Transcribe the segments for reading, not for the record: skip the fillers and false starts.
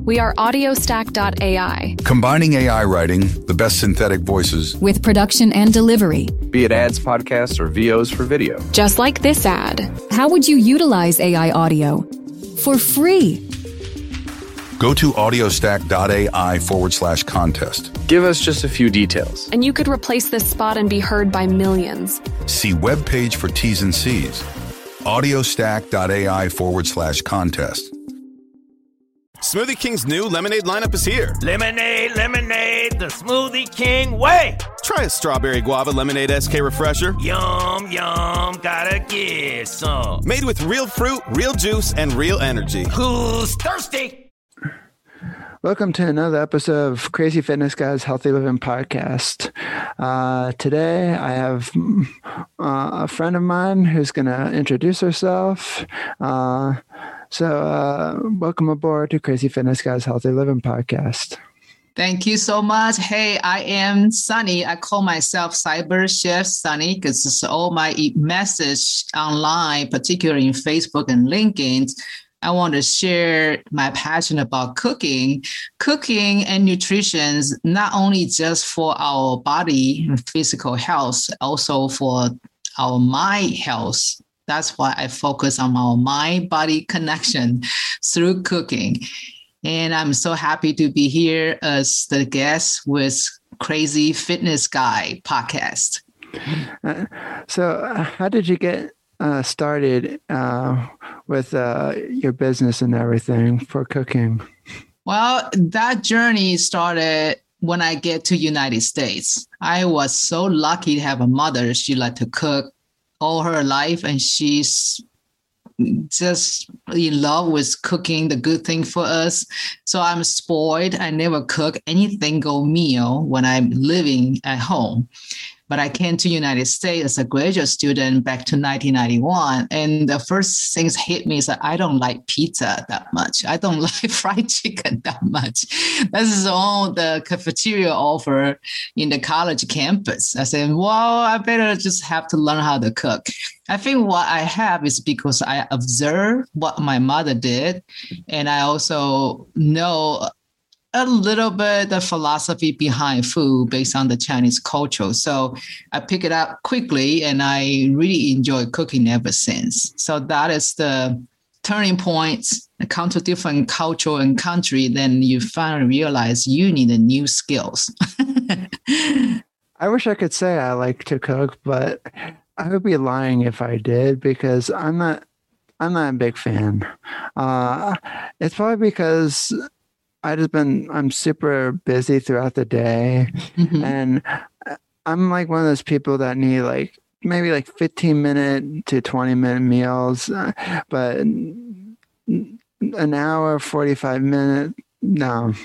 We are Audiostack.ai. Combining AI writing, the best synthetic voices, with production and delivery. Be it ads, podcasts, or VOs for video. Just like this ad. How would you utilize AI audio? For free. Go to audiostack.ai/contest. Give us just a few details. And you could replace this spot and be heard by millions. See webpage for T's and C's. audiostack.ai/contest. Smoothie King's new lemonade lineup is here. Lemonade, lemonade, the Smoothie King way. Try a strawberry guava lemonade SK refresher. Yum, yum, gotta get some. Made with real fruit, real juice, and real energy. Who's thirsty? Welcome to another episode of Crazy Fitness Guys Healthy Living Podcast. Today I have a friend of mine who's going to introduce herself. So welcome aboard to Crazy Fitness Guys Healthy Living Podcast. Thank you so much. Hey, I am Sunny. I call myself Cyber Chef Sunny because it's all my message online, particularly in Facebook and LinkedIn. I want to share my passion about cooking and nutrition, not only just for our body and physical health, also for our mind health. That's why I focus on our mind-body connection through cooking. And I'm so happy to be here as the guest with Crazy Fitness Guy podcast. So how did you get started with your business and everything for cooking? Well, that journey started when I get to United States. I was so lucky to have a mother. She liked to cook all her life, and she's just in love with cooking the good thing for us. So I'm spoiled. I never cook any single meal when I'm living at home. But I came to United States as a graduate student back to 1991. And the first things hit me is that I don't like pizza that much. I don't like fried chicken that much. This is all the cafeteria offer in the college campus. I said, well, I better just have to learn how to cook. I think what I have is because I observed what my mother did. And I also know a little bit the philosophy behind food based on the Chinese culture. So I pick it up quickly and I really enjoy cooking ever since. So that is the turning point. Come to different culture and country, then you finally realize you need a new skills. I wish I could say I like to cook, but I would be lying if I did because I'm not a big fan. It's probably because I'm super busy throughout the day. Mm-hmm. And I'm like one of those people that need maybe 15-minute to 20-minute meals, but an hour, 45 minutes, no.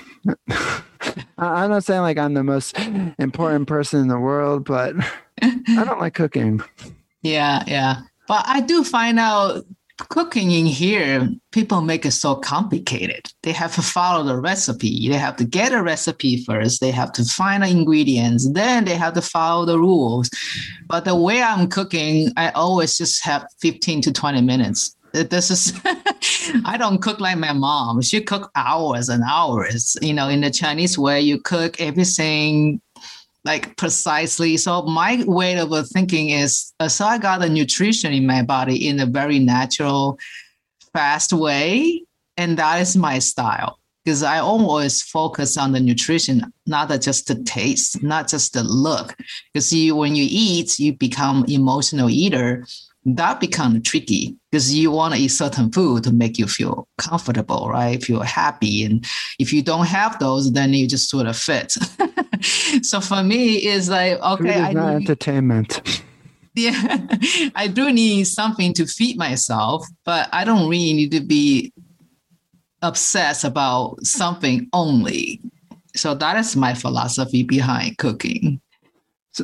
I'm not saying I'm the most important person in the world, but I don't like cooking. Yeah. But I do find out cooking in here, people make it so complicated. They have to follow the recipe. They have to get a recipe first. They have to find the ingredients. Then they have to follow the rules. But the way I'm cooking, I always just have 15 to 20 minutes. This is, I don't cook like my mom. She cook hours and hours. In the Chinese way, you cook everything precisely. So my way of thinking is, so I got the nutrition in my body in a very natural, fast way. And that is my style. Because I always focus on the nutrition, not just the taste, not just the look. Because when you eat, you become emotional eater. That becomes tricky because you want to eat certain food to make you feel comfortable, right? Feel happy. And if you don't have those, then you just sort of fit. So for me, it's okay. Food is not entertainment. Yeah, I do need something to feed myself, but I don't really need to be obsessed about something only. So that is my philosophy behind cooking. So,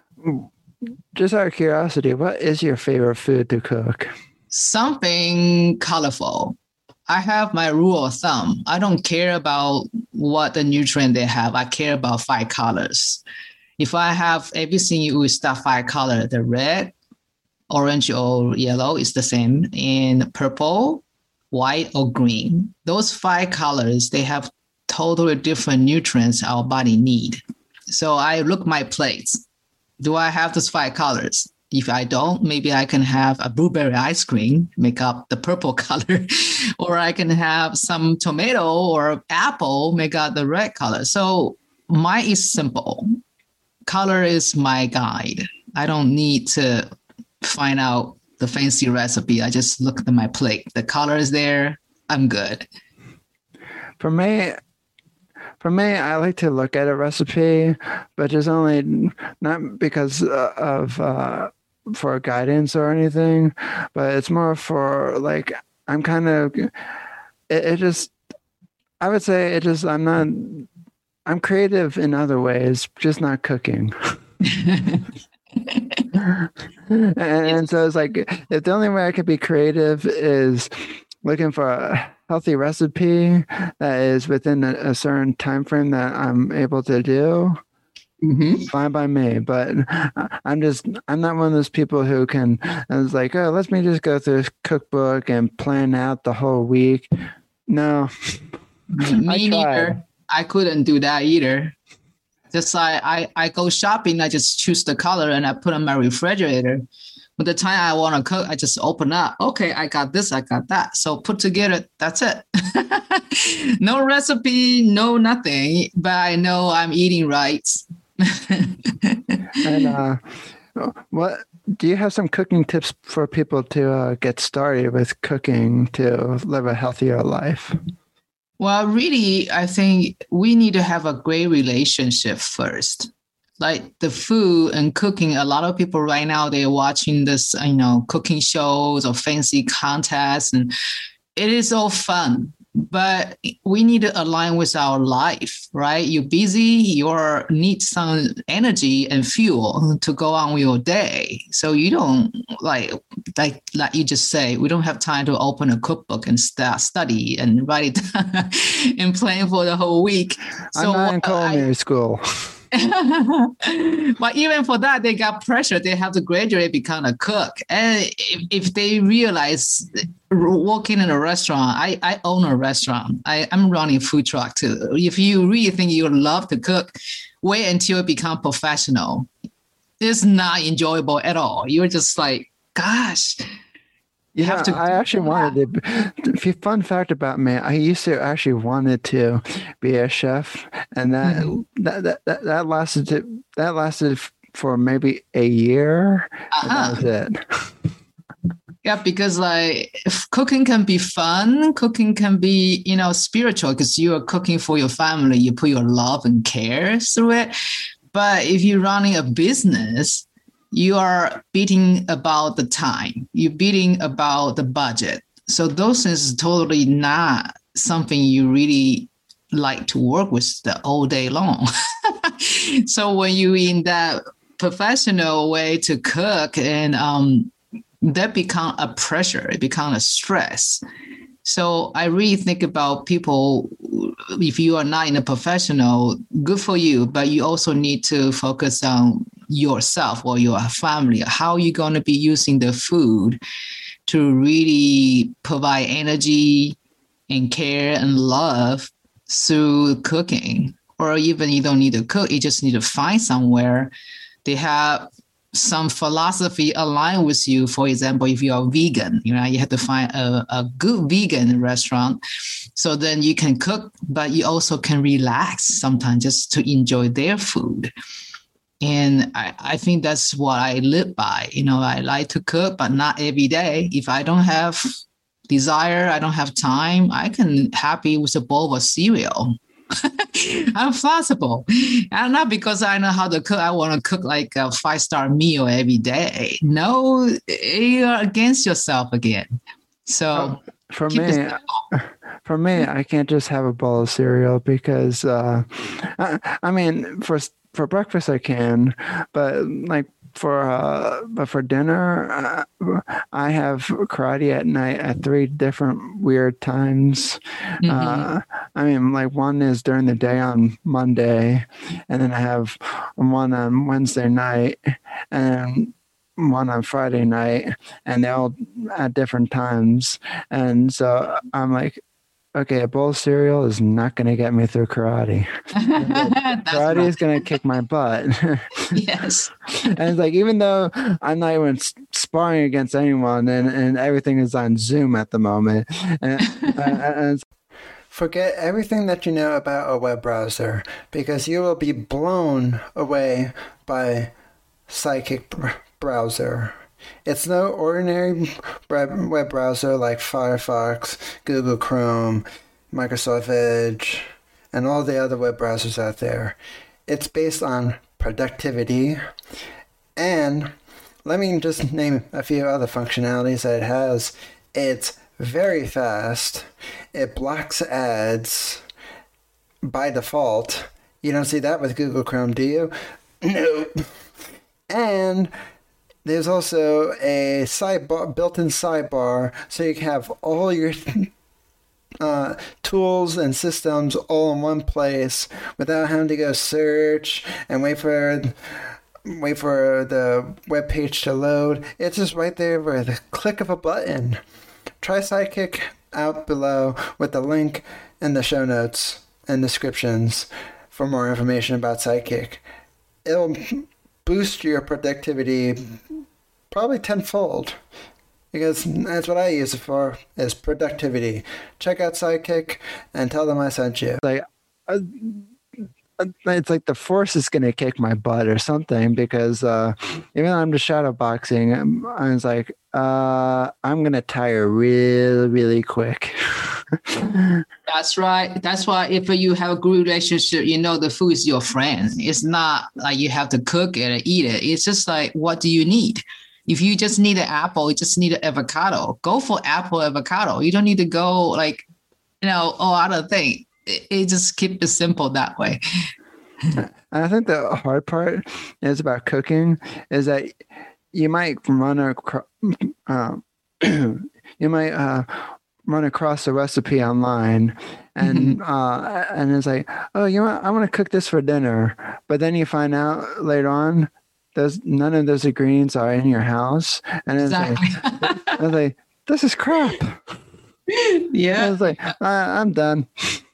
just out of curiosity, what is your favorite food to cook? Something colorful. I have my rule of thumb. I don't care about what the nutrient they have. I care about 5 colors. If I have everything with that 5 color, the red, orange, or yellow is the same. And purple, white, or green. Those 5 colors, they have totally different nutrients our body need. So I look my plates. Do I have those 5 colors? If I don't, maybe I can have a blueberry ice cream, make up the purple color, or I can have some tomato or apple, make up the red color. So mine is simple. Color is my guide. I don't need to find out the fancy recipe. I just look at my plate. The color is there. I'm good. For me, I like to look at a recipe, but just only not because of for guidance or anything, but it's more for like I'm kind of it just I would say it just I'm creative in other ways, just not cooking. and so it's like if the only way I could be creative is looking for a healthy recipe that is within a certain time frame that I'm able to do, fine by me. But I'm not one of those people who can, and it's like, oh, let me just go through this cookbook and plan out the whole week. No. Me neither. I couldn't do that either. Just like I go shopping, I just choose the color and I put on my refrigerator. But the time I want to cook, I just open up. Okay, I got this, I got that. So put together, that's it. No recipe, no nothing, but I know I'm eating right. And what do you have some cooking tips for people to get started with cooking to live a healthier life? Well, really, I think we need to have a great relationship first. Like the food and cooking, a lot of people right now, they're watching this, cooking shows or fancy contests, and it is all fun. But we need to align with our life, right? You're busy, you need some energy and fuel to go on with your day. So you don't like you just say, we don't have time to open a cookbook and start study and write it down and plan for the whole week. So I'm not in culinary school. But even for that, they got pressure. They have to graduate, become a cook. And if they realize working in a restaurant, I own a restaurant. I'm running a food truck too. If you really think you love to cook, wait until you become professional. It's not enjoyable at all. You're just like, gosh. I actually wanted to. Fun fact about me: I used to actually wanted to be a chef, and that lasted for maybe a year. And that was it. Yeah, because like cooking can be fun. Cooking can be, spiritual because you are cooking for your family. You put your love and care through it. But if you're running a business, you are beating about the time. You're beating about the budget. So those things is totally not something you really like to work with the all day long. So when you in that professional way to cook, and that become a pressure, it become a stress. So I really think about people, if you are not in a professional, good for you, but you also need to focus on yourself or your family. How are you going to be using the food to really provide energy and care and love through cooking? Or even you don't need to cook, you just need to find somewhere they have some philosophy aligned with you. For example, if you are vegan, you have to find a good vegan restaurant. So then you can cook, but you also can relax sometimes just to enjoy their food. And I think that's what I live by. I like to cook, but not every day. If I don't have desire, I don't have time, I can happy with a bowl of cereal. I'm flexible. And not because I know how to cook. I want to cook like a 5-star meal every day. No, you're against yourself again. So for me, I can't just have a bowl of cereal because, for breakfast I can, but like for dinner, I have karate at night at 3 different weird times. One is during the day on Monday, and then I have one on Wednesday night, and one on Friday night, and they're all at different times. And so I'm like, okay, a bowl of cereal is not going to get me through karate. Karate is going to kick my butt. Yes. And it's like, even though I'm not even sparring against anyone, and everything is on Zoom at the moment, and forget everything that you know about a web browser, because you will be blown away by Sidekick browser. It's no ordinary web browser like Firefox, Google Chrome, Microsoft Edge, and all the other web browsers out there. It's based on productivity, and let me just name a few other functionalities that it has. It's very fast. It blocks ads by default. You don't see that with Google Chrome, do you? No. And there's also a sidebar, built-in sidebar, so you can have all your tools and systems all in one place without having to go search and wait for the web page to load. It's just right there with a click of a button. Try Sidekick out below with the link in the show notes and descriptions for more information about Sidekick. It'll boost your productivity probably tenfold, because that's what I use it for, is productivity. Check out Sidekick and tell them I sent you. It's like the force is going to kick my butt or something, because even though I'm just shadow boxing, I was like, I'm going to tire really, really quick. That's right. That's why if you have a good relationship, you know the food is your friend. It's not like you have to cook it or eat it. It's just like, what do you need? If you just need an apple, you just need an avocado. Go for apple, avocado. You don't need to go like, all other thing. It just keep it simple that way. And I think the hard part is about cooking is that you might run across a recipe online, and it's like, oh, I want to cook this for dinner, but then you find out later on none of those ingredients are in your house, and it's like, this is crap. Yeah, I was like, I'm done.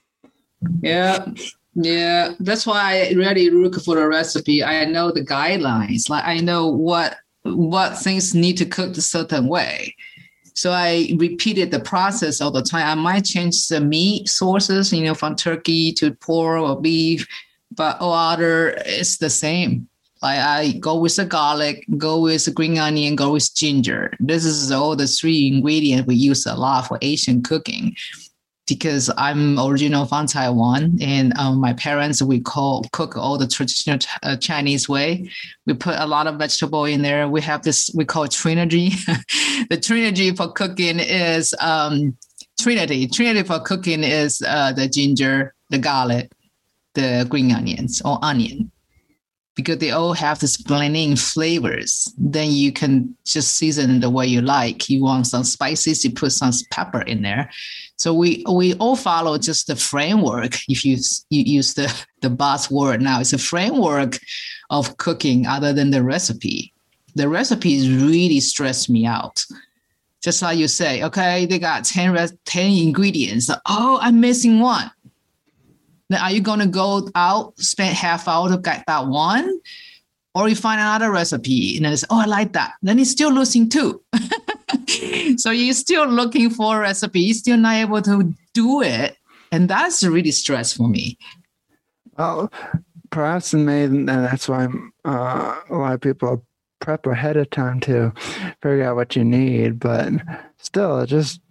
Yeah. That's why I really look for the recipe. I know the guidelines. Like, I know what things need to cook a certain way. So I repeated the process all the time. I might change the meat sources, from turkey to pork or beef, but all other it's the same. Like, I go with the garlic, go with the green onion, go with ginger. This is all the three ingredients we use a lot for Asian cooking. Because I'm original from Taiwan, and my parents, we cook all the traditional Chinese way. We put a lot of vegetable in there. We have this, we call it Trinity. The Trinity for cooking is Trinity. Trinity for cooking is the ginger, the garlic, the green onions or onion. Because they all have this blending flavors. Then you can just season the way you like. You want some spices, you put some pepper in there. So we all follow just the framework. If you use the buzzword now, it's a framework of cooking other than the recipe. The recipes really stress me out. Just like you say, okay, they got 10 ingredients. Oh, I'm missing one. Then are you going to go out, spend half hour to get that one? Or you find another recipe and then it's, I like that. Then you're still losing two. So you're still looking for a recipe, you're still not able to do it. And that's really stressful for me. Well, perhaps and that's why a lot of people prep ahead of time to figure out what you need. But still, just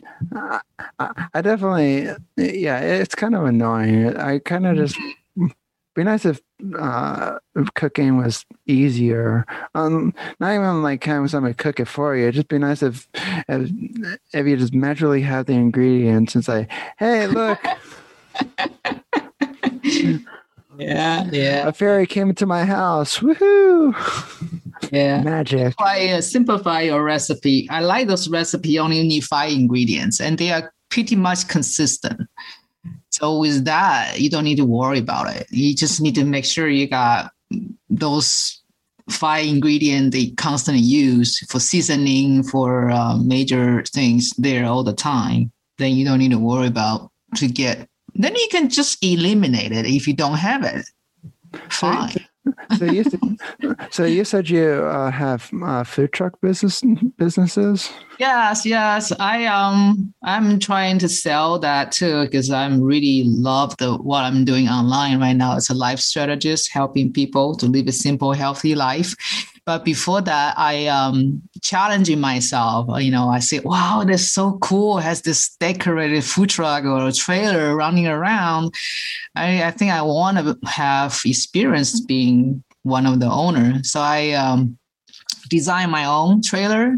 I definitely, it's kind of annoying. I kind of just be nice if cooking was easier. Not even like having somebody cook it for you. It'd just be nice if you just magically have the ingredients and say, "Hey, look." Yeah. A fairy came into my house. Woohoo! Yeah. Magic. Simplify your recipe. I like those recipes only need 5 ingredients and they are pretty much consistent. So with that, you don't need to worry about it. You just need to make sure you got those 5 ingredients they constantly use for seasoning, for major things there all the time, then you don't need to worry about to get. Then you can just eliminate it if you don't have it. Fine. So you said you have food truck businesses? Yes. I'm trying to sell that too because I'm really love what I'm doing online right now. It's a life strategist helping people to live a simple, healthy life. But before that, I challenging myself. I say, wow, that's so cool. It has this decorated food truck or a trailer running around. I think I want to have experience being one of the owners. So I designed my own trailer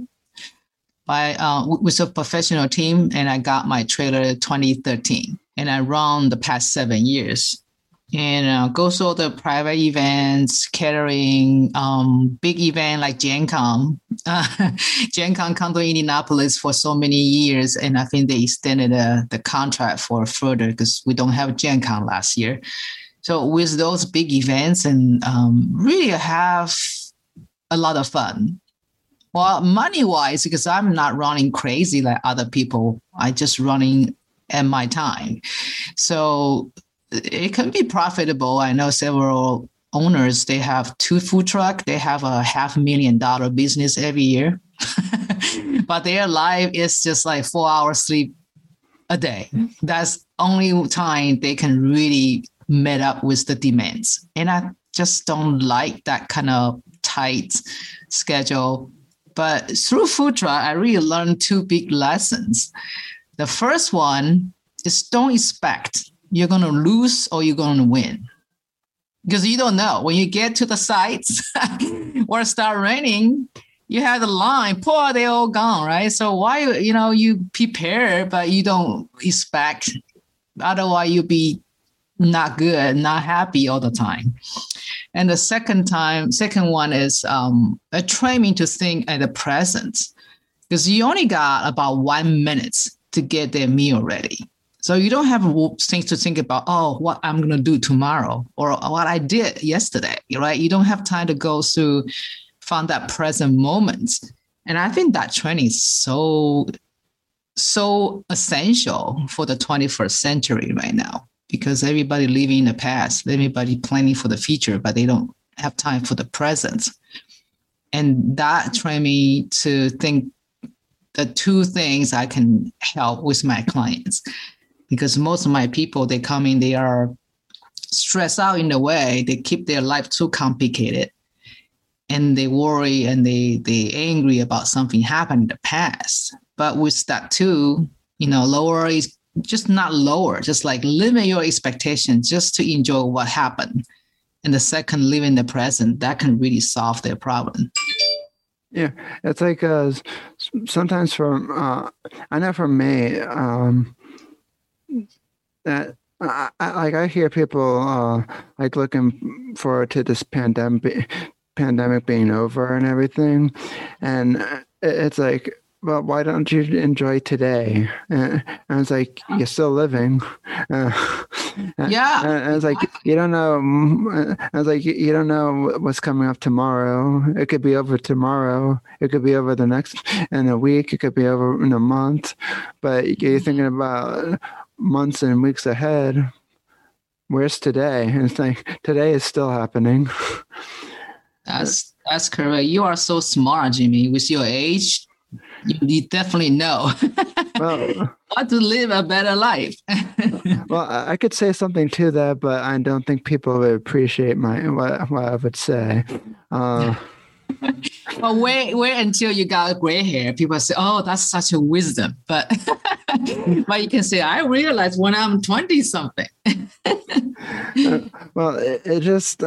with a professional team, and I got my trailer in 2013. And I run the past 7 years. And go to all the private events, catering, big event like Gen Con. Gen Con come to Indianapolis for so many years, and I think they extended the contract for further because we don't have Gen Con last year. So with those big events, and really have a lot of fun. Well, money-wise, because I'm not running crazy like other people. I just running at my time. So it can be profitable. I know several owners, they have 2 food trucks. They have a $500,000 business every year. But their life is just like 4 hours sleep a day. That's only time they can really meet up with the demands. And I just don't like that kind of tight schedule. But through food truck, I really learned 2 big lessons. The first one is don't expect you're going to lose or you're going to win. Because you don't know. When you get to the sites or it start raining, you have the line, they're all gone, right? So why, you prepare, but you don't expect. Otherwise, you'll be not good, not happy all the time. And the second one is a training to think at the present. Because you only got about 1 minute to get their meal ready. So you don't have things to think about, what I'm going to do tomorrow or what I did yesterday, right? You don't have time to go through, find that present moment. And I think that training is so essential for the 21st century right now, because everybody living in the past, everybody planning for the future, but they don't have time for the present. And that trained me to think the 2 things I can help with my clients. Because most of my people, they come in, they are stressed out in a way. They keep their life too complicated. And they worry and they angry about something happened in the past. But with that too, lower is just not lower, just like limit your expectations just to enjoy what happened. And the second, live in the present, that can really solve their problem. Yeah, it's like sometimes I know for me, that I hear people like looking forward to this pandemic being over and everything, and it's like, well, why don't you enjoy today? And it's like, you're still living. Yeah. And it's like, you don't know. It's like, you don't know what's coming up tomorrow. It could be over tomorrow. It could be over in a week. It could be over in a month. But you're thinking about months and weeks ahead. Where's today? And it's like, today is still happening. That's correct. You are so smart, Jimmy. With your age, you definitely know how to live a better life. Well, I could say something to that, but I don't think people would appreciate what I would say. Well, wait until you got gray hair. People say, "Oh, that's such a wisdom." But you can say, "I realized when I'm 20 something." Well, it just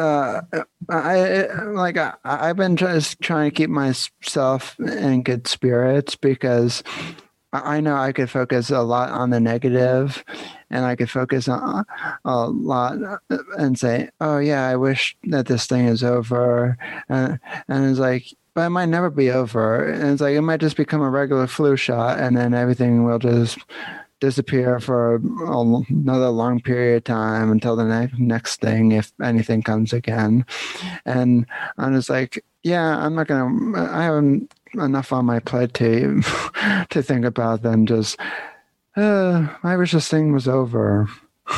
I've been just trying to keep myself in good spirits, because I know I could focus a lot on the negative, and I could focus on a lot and say, "Oh yeah, I wish that this thing is over," and it's like, but it might never be over, and it's like it might just become a regular flu shot, and then everything will just disappear for another long period of time until the next thing, if anything comes again. And I'm just like, yeah, I haven't enough on my plate to think about than just, I wish this thing was over.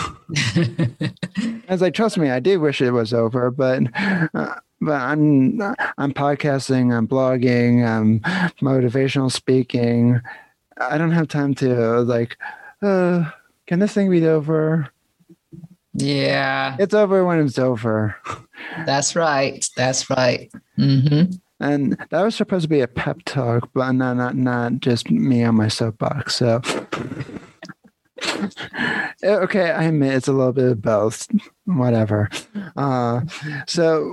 I was like, trust me, I do wish it was over, but I'm podcasting, I'm blogging, I'm motivational speaking. I don't have time to like, can this thing be over? Yeah, it's over when it's over. That's right. Mm-hmm. And that was supposed to be a pep talk, but not just me on my soapbox. So, okay, I admit it's a little bit of both. Whatever. So,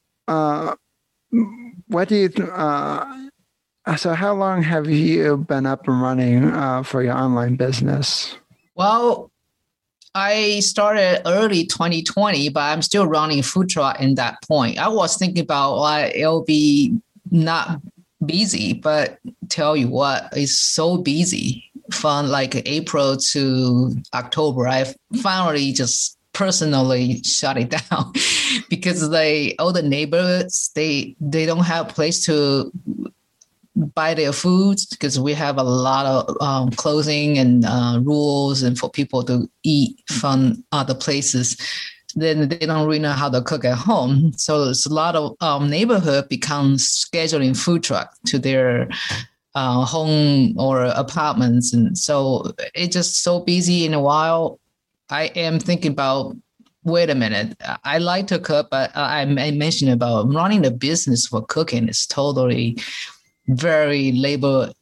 what do you? So, how long have you been up and running for your online business? Well, I started early 2020, but I'm still running food truck in that point. I was thinking about it'll be not busy, but tell you what, it's so busy from like April to October. I finally just personally shut it down because all the neighborhoods, they don't have a place to buy their foods because we have a lot of closing and rules and for people to eat from other places. Then they don't really know how to cook at home. So there's a lot of neighborhood becomes scheduling food truck to their home or apartments. And so it's just so busy. In a while, I am thinking about, wait a minute, I like to cook, but I mentioned about running a business for cooking is totally very labor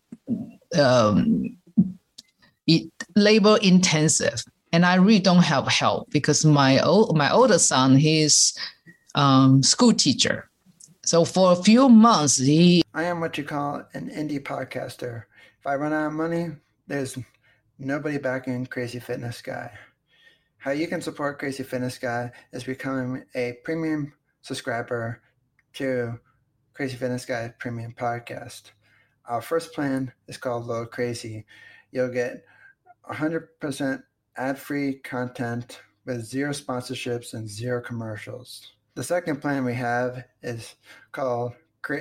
intensive, and I really don't have help because my older son, he's school teacher. So for a few months, I am what you call an indie podcaster. If I run out of money, there's nobody backing Crazy Fitness Guy. How you can support Crazy Fitness Guy is becoming a premium subscriber to Crazy Fitness Guy Premium Podcast. Our first plan is called Load Crazy. You'll get 100% ad-free content with zero sponsorships and zero commercials. The second plan we have is called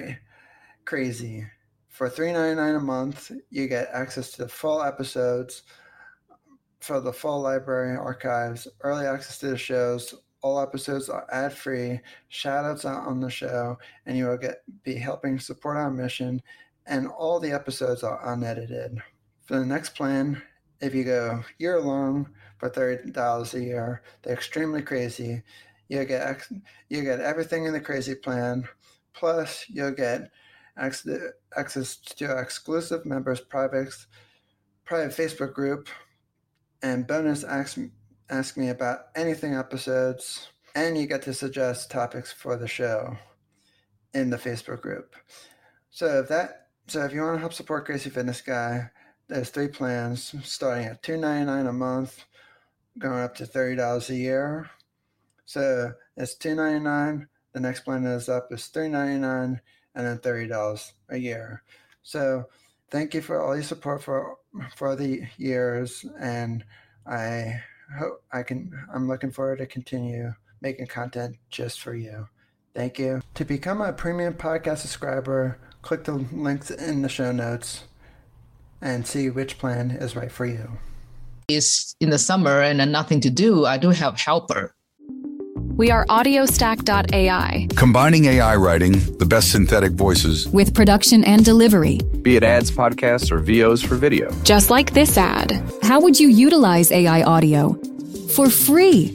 Crazy. For $3.99 a month, you get access to the full episodes for the full library archives, early access to the shows. All episodes are ad-free, shout-outs on the show, and you will be helping support our mission, and all the episodes are unedited. For the next plan, if you go year-long for $30 a year, they're extremely crazy. You'll get everything in the crazy plan, plus you'll get access to exclusive members' private Facebook group, and bonus ask me about anything episodes, and you get to suggest topics for the show in the Facebook group. So if you want to help support Crazy Fitness Guy, there's 3 plans starting at $2.99 a month, going up to $30 a year. So it's $2.99. The next plan is up is $3.99, and then $30 a year. So thank you for all your support for the years, and I hope I'm looking forward to continue making content just for you. Thank you. To become a premium podcast subscriber, click the links in the show notes and see which plan is right for you. It's in the summer and nothing to do. I do have helper. We are Audiostack.ai. Combining AI writing, the best synthetic voices, with production and delivery. Be it ads, podcasts, or VOs for video. Just like this ad. How would you utilize AI audio? For free.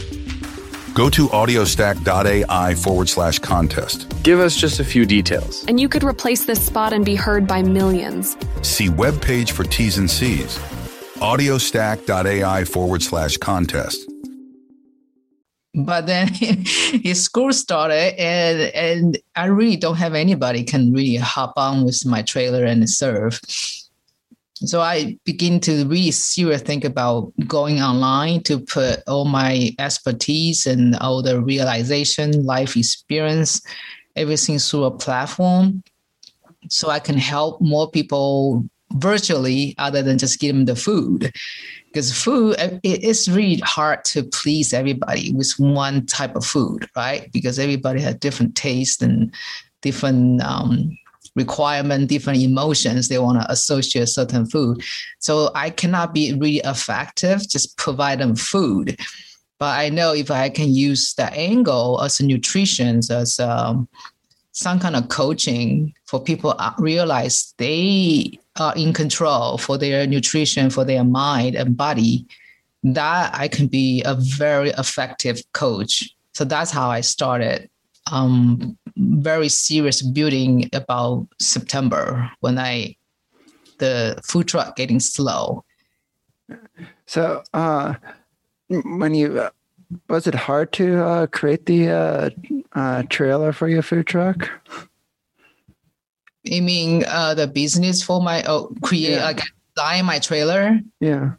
Go to audiostack.ai/contest. Give us just a few details. And you could replace this spot and be heard by millions. See webpage for T's and C's. audiostack.ai/contest. But then his school started, and I really don't have anybody can really hop on with my trailer and serve. So I begin to really seriously think about going online to put all my expertise and all the realization, life experience, everything through a platform, so I can help more people virtually other than just give them the food. Because food, it is really hard to please everybody with one type of food, right? Because everybody has different tastes and different requirement, different emotions. They want to associate certain food. So I cannot be really effective, just provide them food. But I know if I can use that angle as a nutrition, as some kind of coaching for people realize they are in control for their nutrition, for their mind and body, that I can be a very effective coach. So that's how I started very serious building about September when the food truck getting slow. So when you was it hard to create the trailer for your food truck? You mean the business for my design my trailer? Yeah.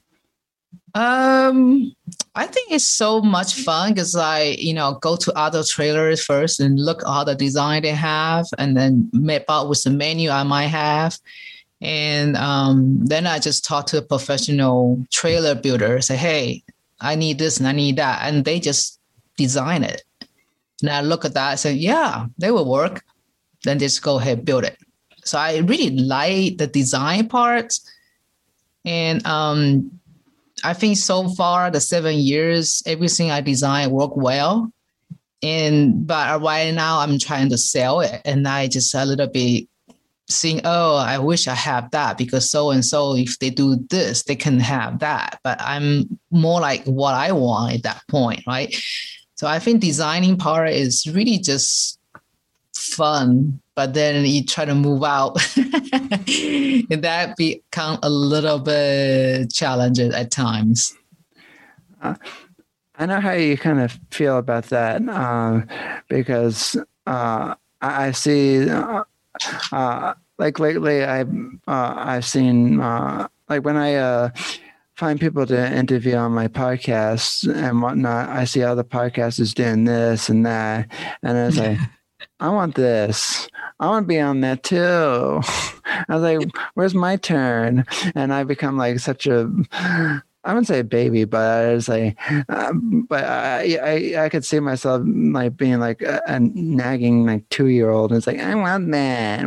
I think it's so much fun because I, go to other trailers first and look at all the design they have and then map out with the menu I might have. And then I just talk to a professional trailer builder, say, hey, I need this and I need that. And they just design it. And I look at that and say, yeah, they will work. Then just go ahead and build it. So I really like the design parts. And I think so far, the 7 years, everything I designed worked well. But right now I'm trying to sell it. And I just a little bit seeing, I wish I have that because so-and-so, if they do this, they can have that. But I'm more like what I want at that point, right? So I think designing part is really just fun, but then you try to move out and that become a little bit challenging at times. I know how you kind of feel about that because I see like lately I've seen like when I find people to interview on my podcasts and whatnot, I see other podcasters doing this and that, and I was like, I want this. I want to be on that too. I was like, where's my turn? And I become like such a, I wouldn't say a baby, but I was like, but I could see myself like being like a nagging like 2-year-old. It's like, I want that.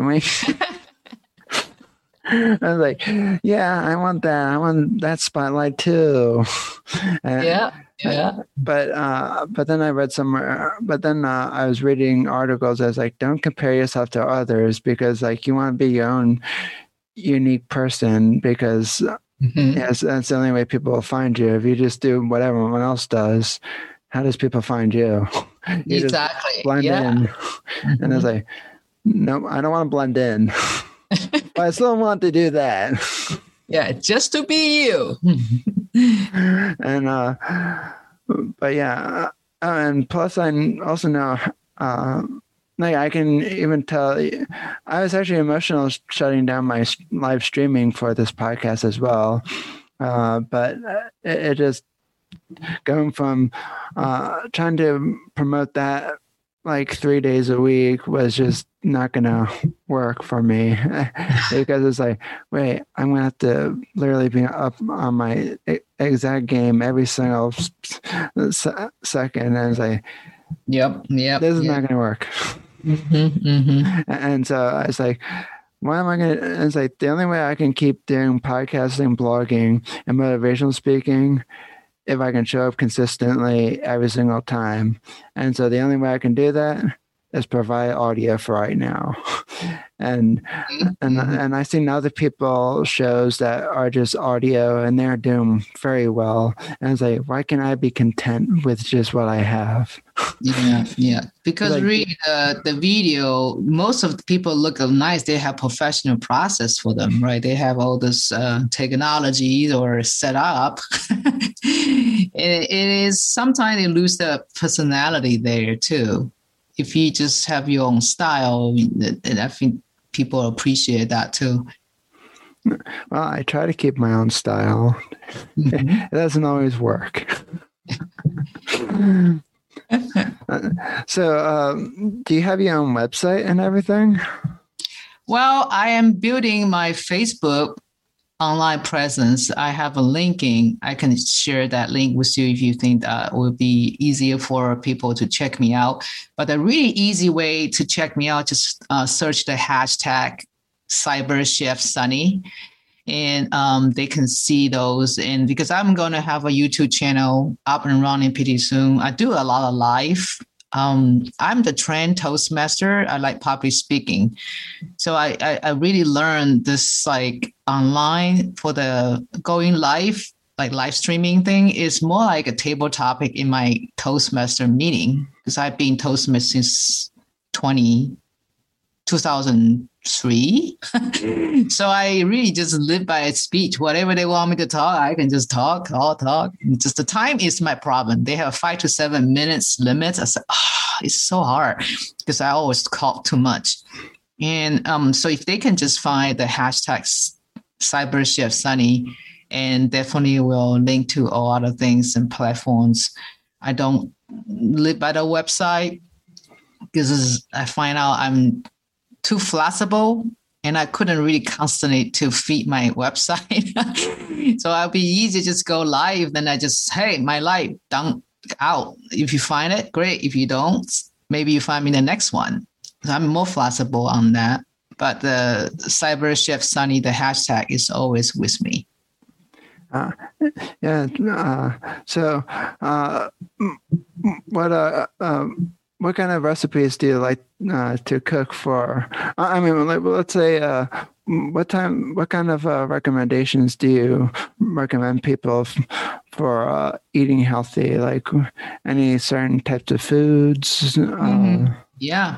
I was like, yeah, I want that. I want that spotlight too. And, yeah. But then I read somewhere. But then I was reading articles. I was like, don't compare yourself to others because like you want to be your own unique person because yes, that's the only way people will find you. If you just do what everyone else does, how does people find you? You exactly. Just blend in. And I was like, no, I don't want to blend in. But I still want to do that. Yeah, just to be you. And but yeah, and plus I also know like I can even tell I was actually emotional shutting down my live streaming for this podcast as well, but it just going from trying to promote that like 3 days a week was just not gonna work for me because it's like, wait, I'm gonna have to literally be up on my exact game every single second, and it's like, yep, this is not gonna work. And so I was like, why am I gonna? It's like the only way I can keep doing podcasting, blogging, and motivational speaking if I can show up consistently every single time. And so the only way I can do that is provide audio for right now. And I seen other people shows that are just audio and they're doing very well. And it's like, why can't I be content with just what I have? Yeah. Because like, really the video, most of the people look nice. They have professional process for them, right? They have all this technology or set up. It is sometimes they lose the personality there too. If you just have your own style, and I think people appreciate that too. Well, I try to keep my own style. It doesn't always work. So, do you have your own website and everything? Well, I am building my Facebook online presence. I have a linking. I can share that link with you if you think that would be easier for people to check me out. But a really easy way to check me out, just search the hashtag CyberChefSunny. And they can see those. And because I'm going to have a YouTube channel up and running pretty soon, I do a lot of live. I'm the trained Toastmaster. I like public speaking. So I really learned this like online for the going live, like live streaming thing is more like a table topic in my Toastmaster meeting because I've been Toastmaster since 2003. So I really just live by its speech. Whatever they want me to talk, I can just talk. Just the time is my problem. They have 5 to 7 minutes limits. I said, it's so hard because I always talk too much. And so if they can just find the hashtag CyberChefSunny, and definitely will link to all other things and platforms. I don't live by the website because I find out I'm too flexible and I couldn't really constantly to feed my website. So I'll be easy to just go live. Then I just, hey, my life done out. If you find it, great. If you don't, maybe you find me the next one. So I'm more flexible on that. But the CyberChefSunny, the hashtag is always with me. What kind of recipes do you like to cook for? I mean, let's say, what kind of recommendations do you recommend people for eating healthy? Like any certain types of foods? Yeah.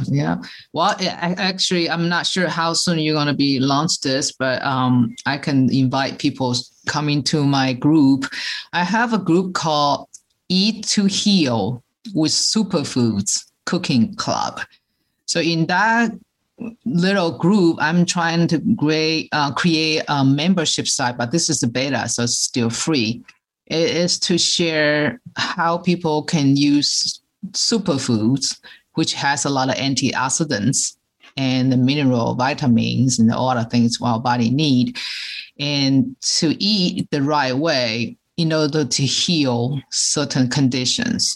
Well, actually, I'm not sure how soon you're going to be launched this, but I can invite people coming to my group. I have a group called Eat to Heal with Superfoods Cooking Club. So in that little group, I'm trying to create a membership site, but this is the beta, so it's still free. It is to share how people can use superfoods, which has a lot of antioxidants and the mineral vitamins and all the things our body need, and to eat the right way in order to heal certain conditions.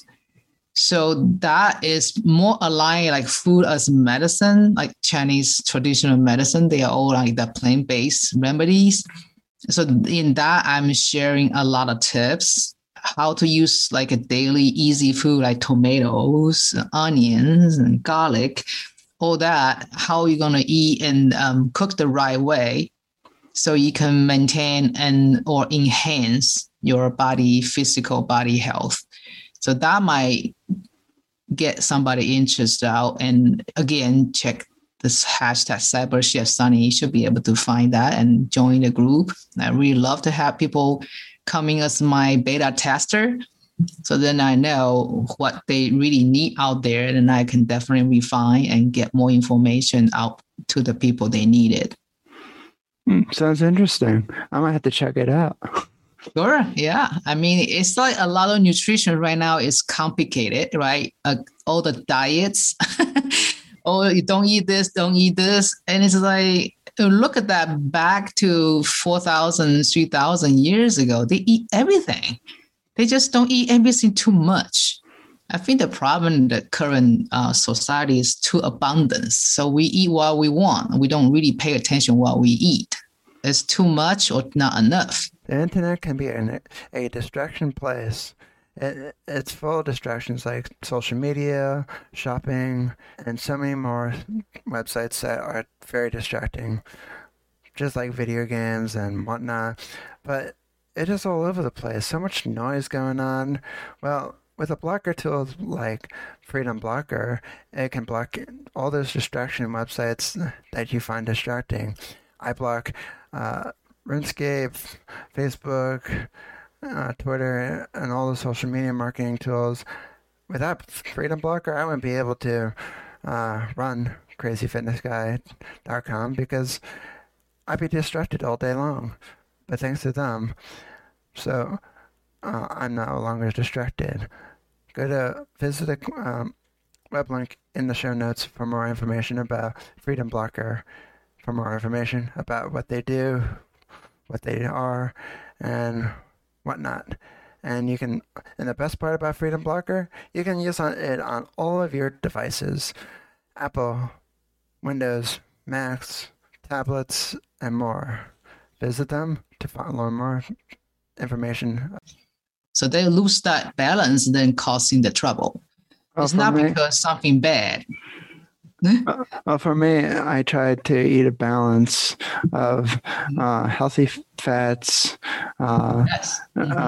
So that is more aligned like food as medicine, like Chinese traditional medicine. They are all like the plant-based remedies. So in that, I'm sharing a lot of tips, how to use like a daily easy food like tomatoes, onions, and garlic, all that, how you're going to eat and cook the right way so you can maintain and or enhance your physical body health. So that might get somebody interested out. And again, check this hashtag CyberChefSunny. You should be able to find that and join the group. I really love to have people coming as my beta tester. So then I know what they really need out there, and I can definitely refine and get more information out to the people they need it. Sounds interesting. I might have to check it out. Sure. Yeah. I mean, it's like a lot of nutrition right now is complicated, right? All the diets. Oh, you don't eat this, don't eat this. And it's like, look at that back to 4,000, 3,000 years ago. They eat everything. They just don't eat everything too much. I think the problem in the current society is too abundance. So we eat what we want. We don't really pay attention what we eat. It's too much or not enough. The internet can be a distraction place. It's full of distractions like social media, shopping, and so many more websites that are very distracting, just like video games and whatnot. But it is all over the place. So much noise going on. Well, with a blocker tool like Freedom Blocker, it can block all those distraction websites that you find distracting. I block RuneScape, Facebook, Twitter, and all the social media marketing tools. Without Freedom Blocker, I wouldn't be able to run crazyfitnessguy.com because I'd be distracted all day long. But thanks to them, so I'm no longer distracted. Visit the web link in the show notes for more information about Freedom Blocker, for more information about what they do, what they are, and whatnot. And you can, and the best part about Freedom Blocker, you can use it on all of your devices: Apple, Windows, Macs, tablets, and more. Visit them to learn more information. So they lose that balance, then causing the trouble. It's not because something bad. Well, for me, I tried to eat a balance of healthy fats, Yes.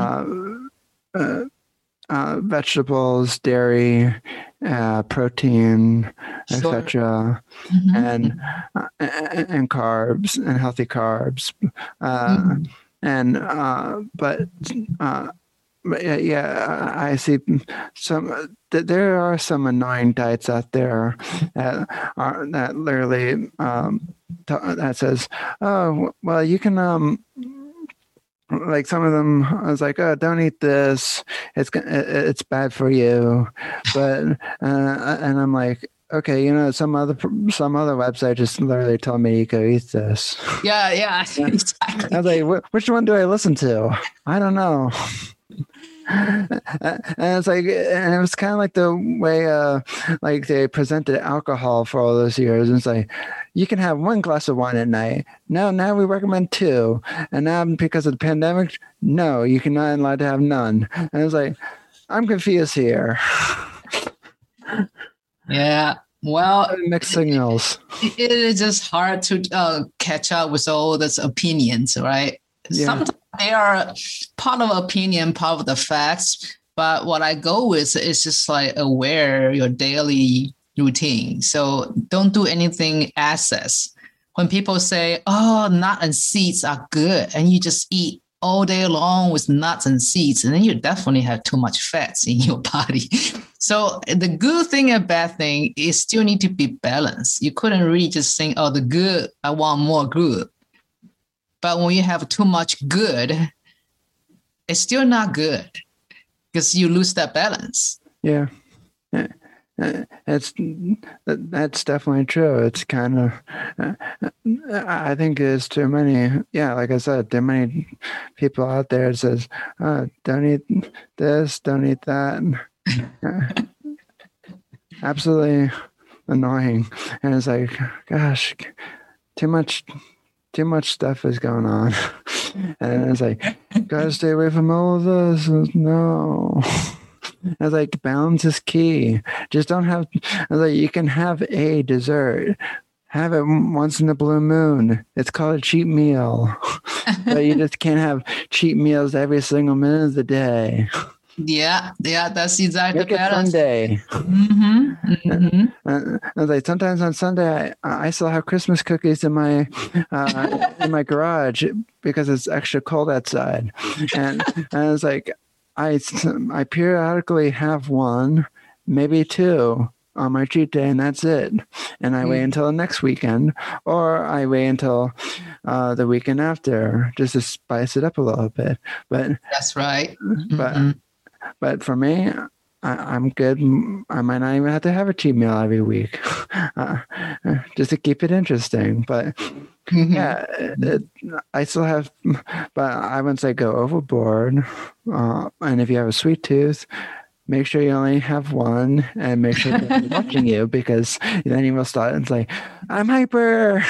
Vegetables, dairy, protein, Sure. etc., and carbs and healthy carbs, but yeah, I see some. There are some annoying diets out there that literally that says, "Oh, well, you can." Like some of them, I was like, "Oh, don't eat this. It's bad for you." But and I'm like, okay, some other website just literally told me you go eat this. Yeah, exactly. I was like, which one do I listen to? I don't know. And it's like, and it was kind of like the way like they presented alcohol for all those years. And it's like, you can have one glass of wine at night. Now we recommend 2. And now because of the pandemic, no, you cannot allowed to have none. And it's like, I'm confused here. Yeah. Well, mixed signals. It is just hard to catch up with all those opinions, right? Yeah. Sometimes they are part of opinion, part of the facts. But what I go with is just like aware your daily routine. So don't do anything excess. When people say, "Oh, nuts and seeds are good," and you just eat all day long with nuts and seeds, and then you definitely have too much fats in your body. So the good thing and bad thing is still need to be balanced. You couldn't really just think, "Oh, the good, I want more good." But when you have too much good, it's still not good because you lose that balance. Yeah. That's definitely true. It's kind of, I think there's too many, like I said, there are many people out there that says, don't eat this, don't eat that. Absolutely annoying. And it's like, gosh, too much stuff is going on. And it's like, gotta stay away from all of this. No. I was like, balance is key. Just don't have, I was like, you can have a dessert. Have it once in a blue moon. It's called a cheat meal. But you just can't have cheat meals every single minute of the day. Yeah, that's exactly the balance. Sunday. I was like, sometimes on Sunday, I still have Christmas cookies in my garage because it's extra cold outside. And I was like, I periodically have 1, maybe 2 on my cheat day, and that's it. And I wait until the next weekend, or I wait until the weekend after, just to spice it up a little bit. But that's right. But for me, I'm good. I might not even have to have a cheat meal every week, just to keep it interesting. But yeah, I still have, but I wouldn't say go overboard. And if you have a sweet tooth, make sure you only have 1, and make sure they're watching you, because then you will start and say, "I'm hyper."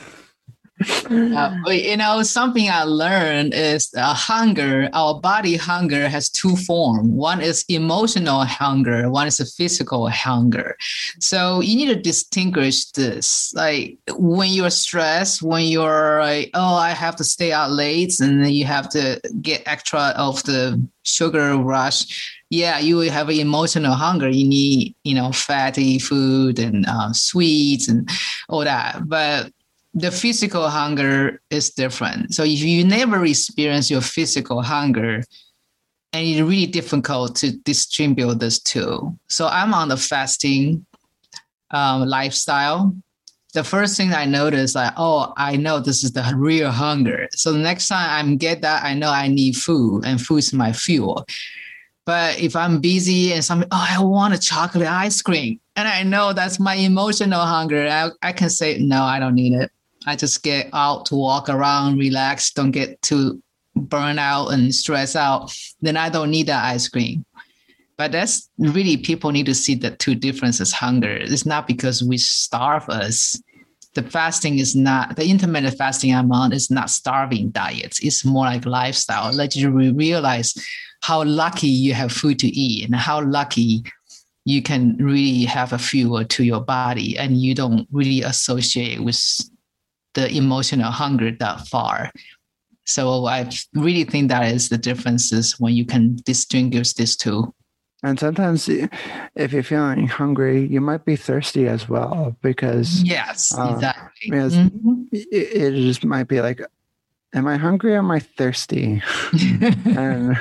Something I learned is hunger. Our body hunger has 2 forms. One is emotional hunger. One is a physical hunger. So you need to distinguish this. Like when you're stressed, when you're like, "Oh, I have to stay out late," and then you have to get extra of the sugar rush. Yeah, you will have an emotional hunger. You need, fatty food and sweets and all that. But the physical hunger is different. So if you never experience your physical hunger, and it's really difficult to distribute this too. So I'm on the fasting lifestyle. The first thing I noticed, I know this is the real hunger. So the next time I get that, I know I need food, and food is my fuel. But if I'm busy and I want a chocolate ice cream, and I know that's my emotional hunger, I can say, no, I don't need it. I just get out to walk around, relax, don't get too burn out and stress out, then I don't need that ice cream. But that's really, people need to see the two differences. Hunger, it's not because we starve us. The fasting is not, the intermittent fasting I'm on is not starving diets. It's more like lifestyle. Let you realize how lucky you have food to eat and how lucky you can really have a fuel to your body, and you don't really associate with the emotional hunger that far. So I really think that is the differences when you can distinguish these two. And sometimes if you're feeling hungry, you might be thirsty as well, because yes, exactly. Because it just might be like, am I hungry or am I thirsty? And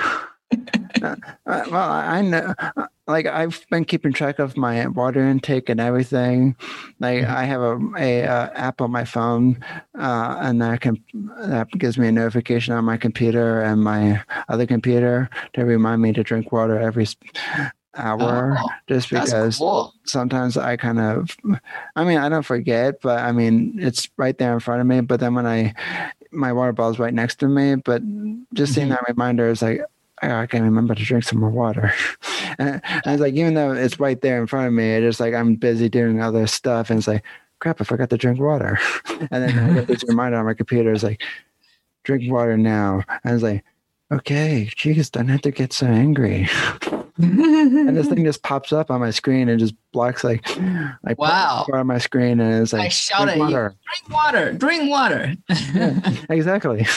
well, I know, like, I've been keeping track of my water intake and everything. Like, I have a app on my phone, and that gives me a notification on my computer and my other computer to remind me to drink water every hour. Just because cool. Sometimes I don't forget, but I mean, it's right there in front of me. But then when my water bottle is right next to me, but just seeing that reminder is like, I can remember to drink some more water. And it's like, even though it's right there in front of me, it's just like I'm busy doing other stuff. And it's like, crap, I forgot to drink water. And then I get this reminder on my computer. It's like, drink water now. And it's like, okay, geez, don't have to get so angry. And this thing just pops up on my screen and just blocks like wow, part of my screen, and it's like, I shout at you, drink water. Yeah, exactly.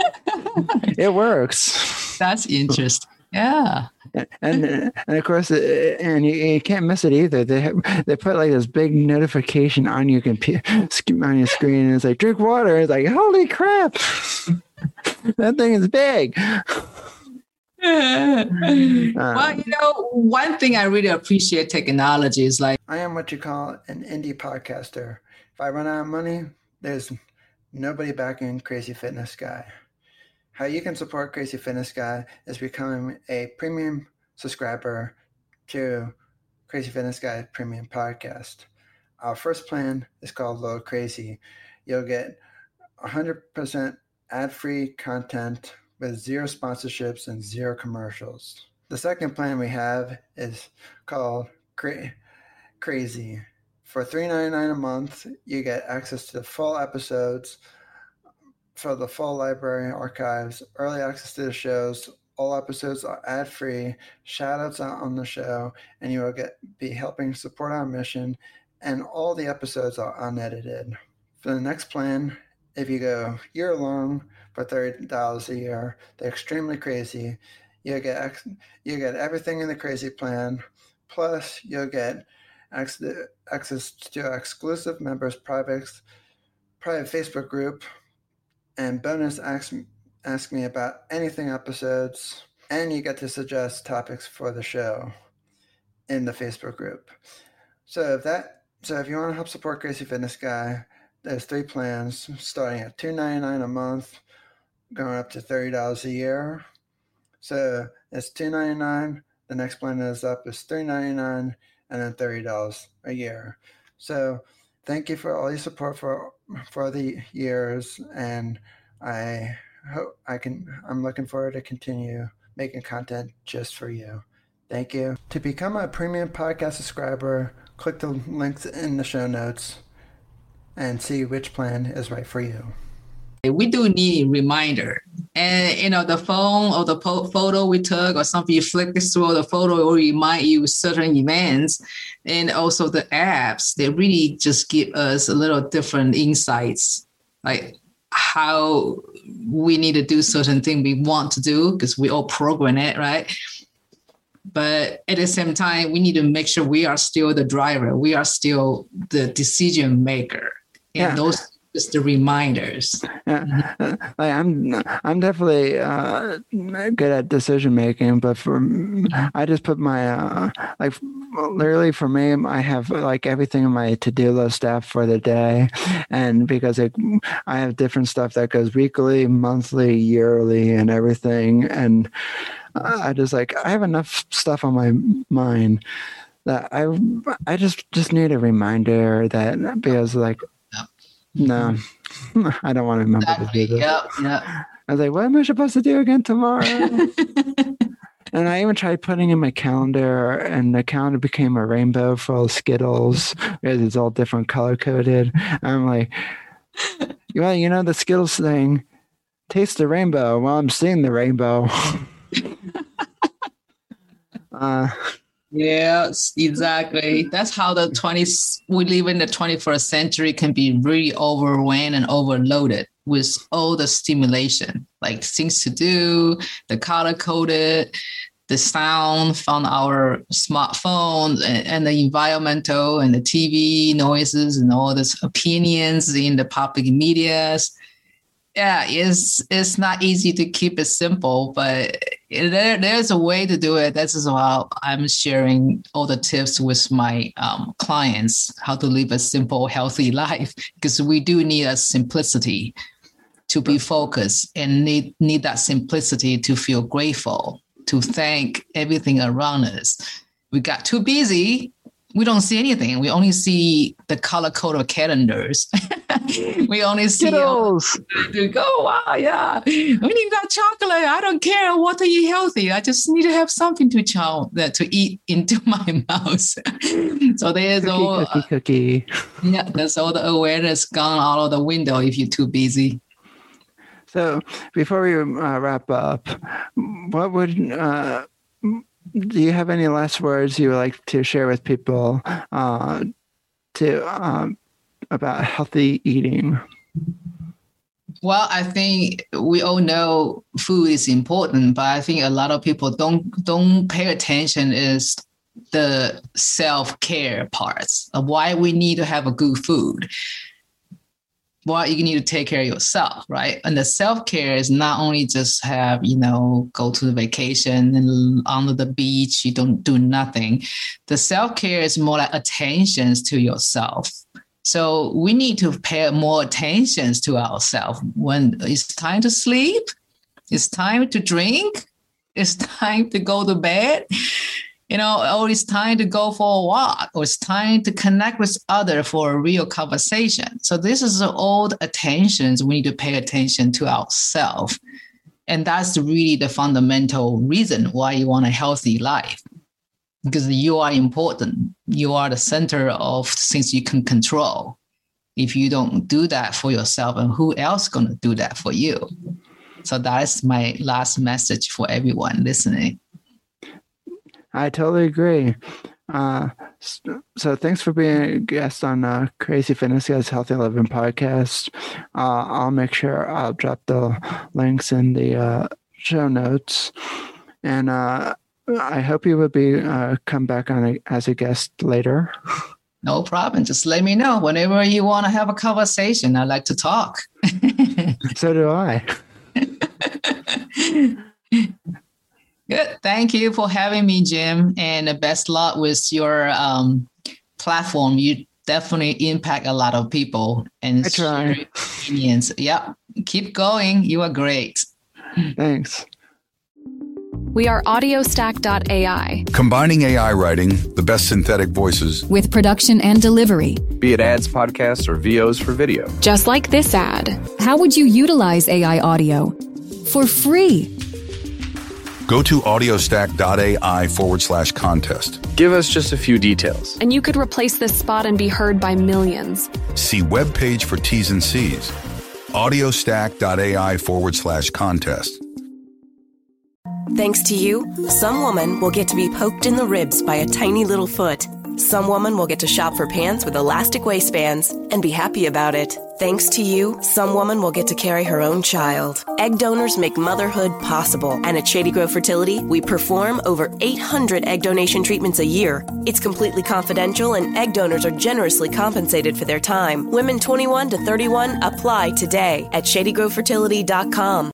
It works. That's interesting. Yeah. And of course, and you can't miss it either. They put like this big notification on your computer, on your screen, and it's like, drink water. It's like, holy crap, that thing is big. Well, one thing I really appreciate technology is like, I am what you call an indie podcaster. If I run out of money, there's nobody backing Crazy Fitness Guy. How you can support Crazy Fitness Guy is becoming a premium subscriber to Crazy Fitness Guy Premium Podcast. Our first plan is called Low Crazy. You'll get 100% ad-free content with 0 sponsorships and 0 commercials. The second plan we have is called Crazy. For $3.99 a month, you get access to the full episodes for the full library archives, early access to the shows. All episodes are ad-free, shout-outs on the show, and you will be helping support our mission, and all the episodes are unedited. For the next plan, if you go year-long for $30 a year, the Extremely Crazy, you'll get everything in the Crazy plan, plus you'll get access to exclusive members' private Facebook group, and bonus ask me about anything episodes, and you get to suggest topics for the show in the Facebook group. So if you want to help support Crazy Fitness Guy, there's 3 plans starting at $2.99 a month, going up to $30 a year. So it's $2.99. The next plan is $3.99, and then $30 a year. So thank you for all your support for the years, and I hope I'm looking forward to continue making content just for you. Thank you. To become a premium podcast subscriber, click the links in the show notes and see which plan is right for you. We do need a reminder. And, the phone or the photo we took or something, you flick this through the photo will remind you certain events. And also the apps, they really just give us a little different insights, like how we need to do certain things we want to do because we all program it, right? But at the same time, we need to make sure we are still the driver. We are still the decision maker. And those just the reminders. Yeah, I'm definitely good at decision making, but I just put my literally for me, I have like everything in my to-do list app for the day, and because I have different stuff that goes weekly, monthly, yearly, and everything, and I just I have enough stuff on my mind that I just need a reminder that because No, I don't want to remember to do this. Yep. I was like, what am I supposed to do again tomorrow? And I even tried putting in my calendar, and the calendar became a rainbow full of Skittles because it's all different color coded. I'm like, well, you know, the Skittles thing, taste the rainbow. Well, I'm seeing the rainbow. Yes, exactly. That's how we live in the 21st century can be really overwhelmed and overloaded with all the stimulation, like things to do, the color coded, the sound from our smartphones and the environmental and the TV noises and all these opinions in the public medias. Yeah, it's not easy to keep it simple, but there's a way to do it. That's why I'm sharing all the tips with my clients, how to live a simple, healthy life, because we do need a simplicity to be focused and need that simplicity to feel grateful, to thank everything around us. We got too busy. We don't see anything. We only see the color code of calendars. We only see Skittles. Oh, wow, yeah. When you got chocolate, I don't care what are you healthy. I just need to have something to eat into my mouth. So there's cookie. Yeah, there's all the awareness gone out of the window if you're too busy. So before we wrap up, what would do you have any last words you would like to share with people about healthy eating? Well, I think we all know food is important, but I think a lot of people don't pay attention is the self-care parts of why we need to have a good food. Why you need to take care of yourself, right? And the self-care is not only just have, go to the vacation and on the beach, you don't do nothing. The self-care is more like attentions to yourself. So we need to pay more attention to ourselves when it's time to sleep, it's time to drink, it's time to go to bed, or it's time to go for a walk, or it's time to connect with others for a real conversation. So this is all the attentions we need to pay attention to ourselves. And that's really the fundamental reason why you want a healthy life. Because you are important. You are the center of things you can control. If you don't do that for yourself, and who else going to do that for you? So that is my last message for everyone listening. I totally agree. So thanks for being a guest on Crazy Fitness Guys Healthy Living podcast. I'll make sure I'll drop the links in the show notes. And I hope you would be come back on as a guest later. No problem. Just let me know whenever you want to have a conversation. I like to talk. So do I. Good. Thank you for having me, Jim. And best luck with your platform. You definitely impact a lot of people and I try. Opinions. Yeah. Keep going. You are great. Thanks. We are AudioStack.ai. Combining AI writing, the best synthetic voices, with production and delivery. Be it ads, podcasts, or VOs for video. Just like this ad. How would you utilize AI audio? For free. Go to audiostack.ai/contest. Give us just a few details. And you could replace this spot and be heard by millions. See webpage for T's and C's. audiostack.ai/contest. Thanks to you, some woman will get to be poked in the ribs by a tiny little foot. Some woman will get to shop for pants with elastic waistbands and be happy about it. Thanks to you, some woman will get to carry her own child. Egg donors make motherhood possible. And at Shady Grove Fertility, we perform over 800 egg donation treatments a year. It's completely confidential, and egg donors are generously compensated for their time. Women 21 to 31 apply today at ShadyGroveFertility.com.